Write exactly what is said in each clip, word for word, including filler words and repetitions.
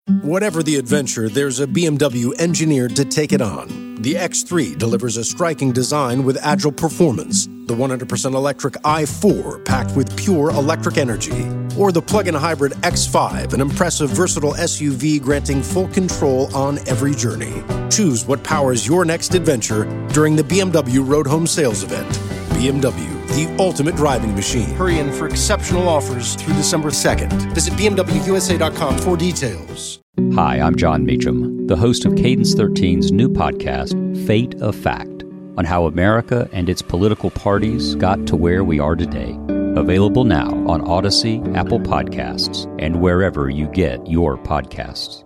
Whatever the adventure, there's a B M W engineered to take it on. The X three delivers a striking design with agile performance. The one hundred percent electric i four packed with pure electric energy. Or the plug-in hybrid X five, an impressive versatile S U V granting full control on every journey. Choose what powers your next adventure during the B M W Road Home Sales Event. B M W, the ultimate driving machine. Hurry in for exceptional offers through December second. Visit B M W U S A dot com for details. Hi, I'm John Meacham, the host of Cadence thirteen's new podcast, Fate of Fact, on how America and its political parties got to where we are today. Available now on Odyssey, Apple Podcasts, and wherever you get your podcasts.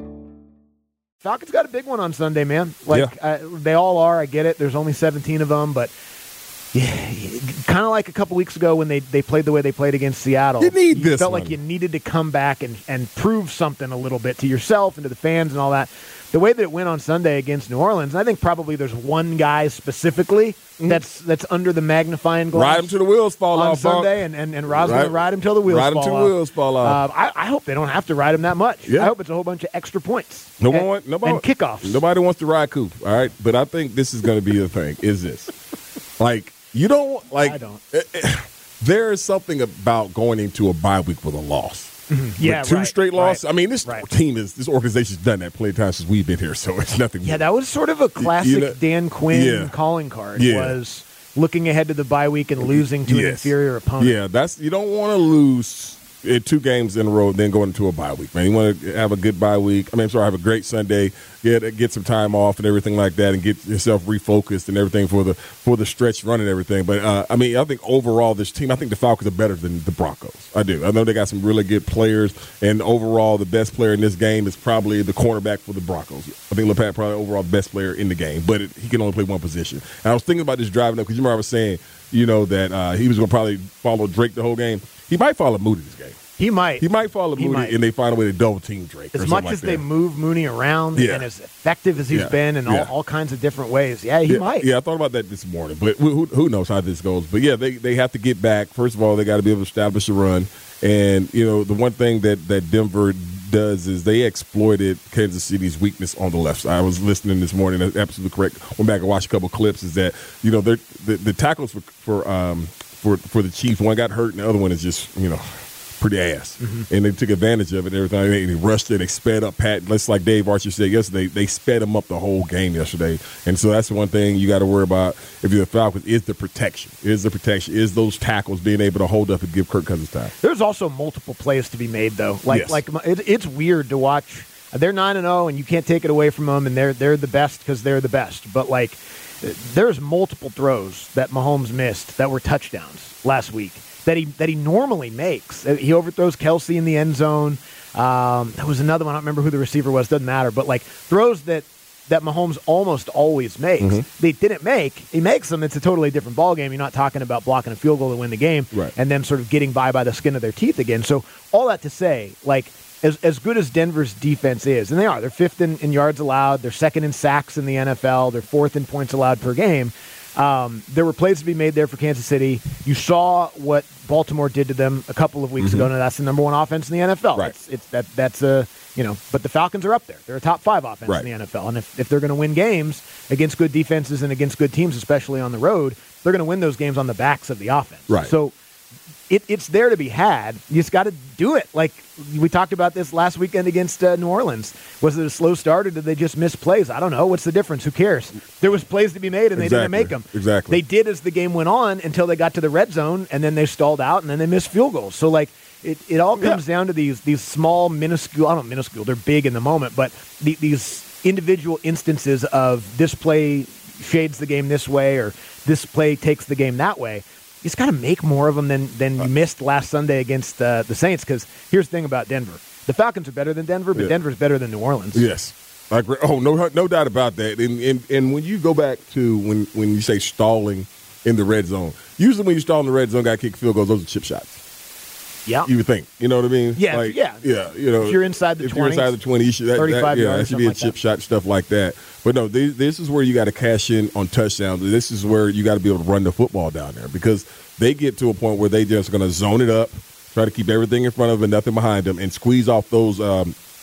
Falcons got a big one on Sunday, man. Like yeah. uh, they all are. I get it. There's only seventeen of them, but yeah, kind of like a couple weeks ago when they, they played the way they played against Seattle. You need you this felt one. like you needed to come back and, and prove something a little bit to yourself and to the fans and all that. The way that it went on Sunday against New Orleans, I think probably there's one guy specifically mm-hmm. that's that's under the magnifying glass. Ride him till the wheels fall on off. Sunday, and, and, and Rod's going to ride him till the wheels ride fall off. Ride him till the wheels fall off. Uh, I, I hope they don't have to ride him that much. Yeah. I hope it's a whole bunch of extra points. No and, one, nobody, and kickoffs. Nobody wants to ride Coop, all right? But I think this is going to be the thing, is this. Like, you don't, like, I don't. It, it, there is something about going into a bye week with a loss. Mm-hmm. Yeah, with two right, straight losses. Right, I mean, this right. team is this organization's done that plenty of times since we've been here, so it's nothing. Yeah, new. that was sort of a classic you know, Dan Quinn yeah. calling card. Yeah. Was looking ahead to the bye week and losing to yes. an inferior opponent. Yeah, that's you don't want to lose in two games in a row, then go into a bye week. Man, you want to have a good bye week. I mean, I'm sorry, have a great Sunday. Get get some time off and everything like that, and get yourself refocused and everything for the for the stretch run and everything. But uh, I mean, I think overall this team, I think the Falcons are better than the Broncos. I do. I know they got some really good players, and overall the best player in this game is probably the cornerback for the Broncos. I think LePat probably overall the best player in the game, but it, he can only play one position. And I was thinking about this driving up because you remember I was saying, you know, that uh, he was going to probably follow Drake the whole game. He might follow Moody this game. He might. He might follow He Moody, might. and they find a way to double team Drake. As or much like as that. they move Mooney around Yeah. and as effective as he's Yeah. been in all, Yeah. all kinds of different ways, yeah, he yeah, might. Yeah, I thought about that this morning, but who, who knows how this goes. But, yeah, they, they have to get back. First of all, they got to be able to establish a run. And, you know, the one thing that, that Denver does is they exploited Kansas City's weakness on the left side. I was listening this morning. That's absolutely correct. Went back and watched a couple clips. Is that, you know, the, the tackles for for, um, for for the Chiefs, one got hurt and the other one is just, you know, pretty ass. Mm-hmm. And they took advantage of it and everything. They, they rushed it. They sped up Pat. Just like Dave Archer said yesterday, they sped him up the whole game yesterday. And so that's the one thing you got to worry about if you're the Falcons is the protection. Is the protection. Is those tackles being able to hold up and give Kirk Cousins time. There's also multiple plays to be made, though. Like, yes. like it, it's weird to watch. They're nine and oh, and you can't take it away from them, and they're they're the best because they're the best. But, like, there's multiple throws that Mahomes missed that were touchdowns last week that he that he normally makes. He overthrows Kelsey in the end zone. Um, there was another one. I don't remember who the receiver was. Doesn't matter. But, like, throws that, that Mahomes almost always makes. Mm-hmm. They didn't make. He makes them. It's a totally different ballgame. You're not talking about blocking a field goal to win the game right. and them sort of getting by by the skin of their teeth again. So all that to say, like, as as good as Denver's defense is, and they are, they're fifth in, in yards allowed, they're second in sacks in the N F L, they're fourth in points allowed per game. Um, there were plays to be made there for Kansas City. You saw what Baltimore did to them a couple of weeks mm-hmm. ago. Now that's the number one offense in the N F L. Right. It's, it's that that's a you know, but the Falcons are up there. They're a top five offense right. in the N F L, and if if they're going to win games against good defenses and against good teams, especially on the road, they're going to win those games on the backs of the offense. Right. So it, it's there to be had. You just got to do it. Like we talked about this last weekend against uh, New Orleans. Was it a slow start or did they just miss plays? I don't know. What's the difference? Who cares? There was plays to be made and they exactly. didn't make them. Exactly. They did as the game went on until they got to the red zone and then they stalled out and then they missed field goals. So like it, it all comes yeah. down to these these small minuscule. I don't know, minuscule. They're big in the moment, but the, these individual instances of this play shades the game this way or this play takes the game that way. You just got to make more of them than, than you missed last Sunday against uh, the Saints because here's the thing about Denver. The Falcons are better than Denver, but yeah. Denver's better than New Orleans. Yes. I agree. Oh, no no doubt about that. And, and and when you go back to when, when you say stalling in the red zone, usually when you stall in the red zone, got to kick field goals, those are chip shots. Yeah. You would think. You know what I mean? Yeah. Like, yeah. Yeah. You know, if you're inside the if twenty, you're inside the twenty, you should, that, thirty-five that, yeah, yards, that should be a like chip that. shot, stuff like that. But no, this, this is where you got to cash in on touchdowns. This is where you got to be able to run the football down there because they get to a point where they just going to zone it up, try to keep everything in front of them and nothing behind them, and squeeze off those um,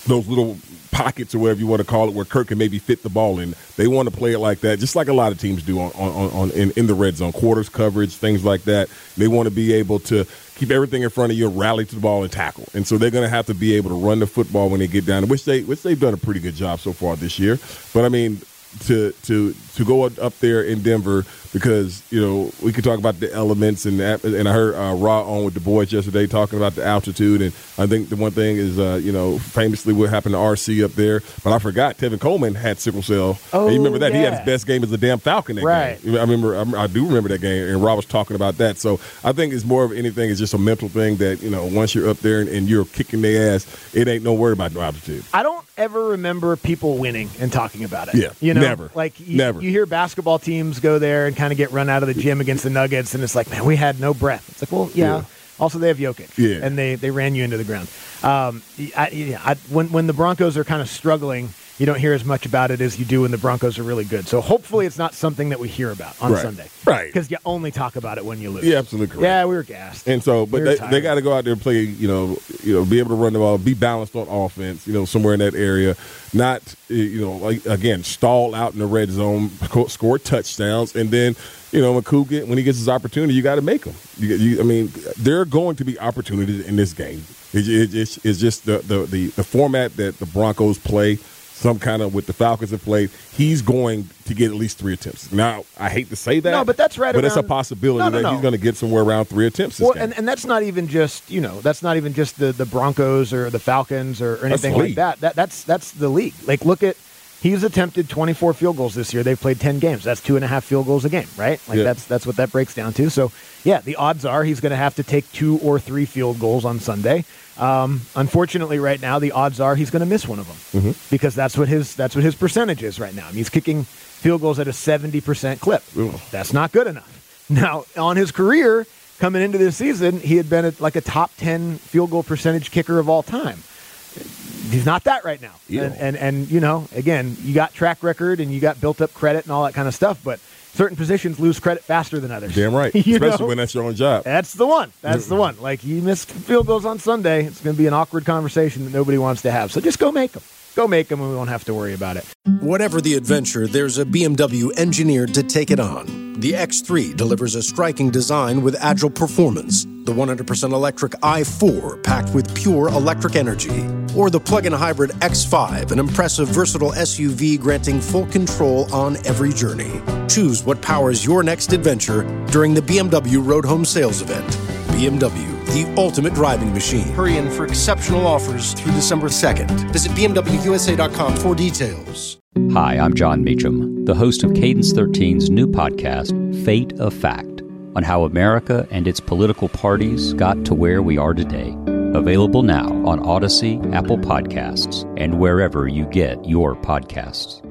those little pockets or whatever you want to call it, where Kirk can maybe fit the ball in. They want to play it like that, just like a lot of teams do on, on, on in, in the red zone, quarters coverage, things like that. They want to be able to keep everything in front of you and rally to the ball and tackle. And so they're going to have to be able to run the football when they get down, which they which they've done a pretty good job so far this year. But I mean, to to to go up there in Denver, because, you know, we could talk about the elements, and and I heard uh, Raw on with the boys yesterday talking about the altitude, and I think the one thing is, uh, you know, famously what happened to R C up there, but I forgot Tevin Coleman had sickle cell. Oh, and you remember that? yeah. He had his best game as a damn Falcon that right. game. I remember, I, I do remember that game, and Rob was talking about that. So I think it's more of anything, it's just a mental thing that, you know, once you're up there and, and you're kicking their ass, it ain't no worry about no altitude. I don't ever remember people winning and talking about it. Yeah, you know, never. Like you, never. You hear basketball teams go there and kind of get run out of the gym against the Nuggets, and it's like, man, we had no breath. It's like, well, yeah. yeah. Also, they have Jokic, yeah. and they, they ran you into the ground. Um, I, yeah, I, when when the Broncos are kind of struggling, you don't hear as much about it as you do when the Broncos are really good. So hopefully it's not something that we hear about on right. Sunday. Right. Because you only talk about it when you lose. Yeah, absolutely correct. Yeah, we were gassed. And so, but we they, they got to go out there and play, you know, you know, be able to run the ball, be balanced on offense, you know, somewhere in that area. Not, you know, like, again, stall out in the red zone, score touchdowns, and then, you know, McCool, when he gets his opportunity, you got to make them. You, you, I mean, there are going to be opportunities in this game. It, it, it's, it's just the, the, the, the format that the Broncos play, some kind of with the Falcons have played, he's going to get at least three attempts. Now, I hate to say that. No, but that's right But around, it's a possibility no, no, that no. he's going to get somewhere around three attempts this well, game. and, and that's not even just, you know, that's not even just the, the Broncos or the Falcons or, or anything the like league. that. That that's that's the league. Like, look at, he's attempted twenty-four field goals this year. They've played ten games. That's two and a half field goals a game, right? Like yeah. that's that's what that breaks down to. So, yeah, the odds are he's going to have to take two or three field goals on Sunday. Um, unfortunately, right now, the odds are he's going to miss one of them mm-hmm. because that's what his that's what his percentage is right now. I mean, he's kicking field goals at a seventy percent clip. Ugh. That's not good enough. Now, on his career, coming into this season, he had been a, like a top ten field goal percentage kicker of all time. He's not that right now. Yeah. And, and, and, you know, again, you got track record and you got built up credit and all that kind of stuff, but certain positions lose credit faster than others. Damn right. You Especially know? when that's your own job. That's the one. That's the one. Like, you missed field goals on Sunday. It's going to be an awkward conversation that nobody wants to have. So just go make them. Go make them and we won't have to worry about it. Whatever the adventure, there's a B M W engineered to take it on. The X three delivers a striking design with agile performance. The one hundred percent electric i four packed with pure electric energy. Or the plug-in hybrid X five, an impressive versatile S U V granting full control on every journey. Choose what powers your next adventure during the B M W Road Home Sales Event. B M W, the ultimate driving machine. Hurry in for exceptional offers through December second. Visit B M W U S A dot com for details. Hi, I'm John Meacham, the host of Cadence thirteen's new podcast, Fate of Fact, on how America and its political parties got to where we are today. Available now on Odyssey, Apple Podcasts, and wherever you get your podcasts.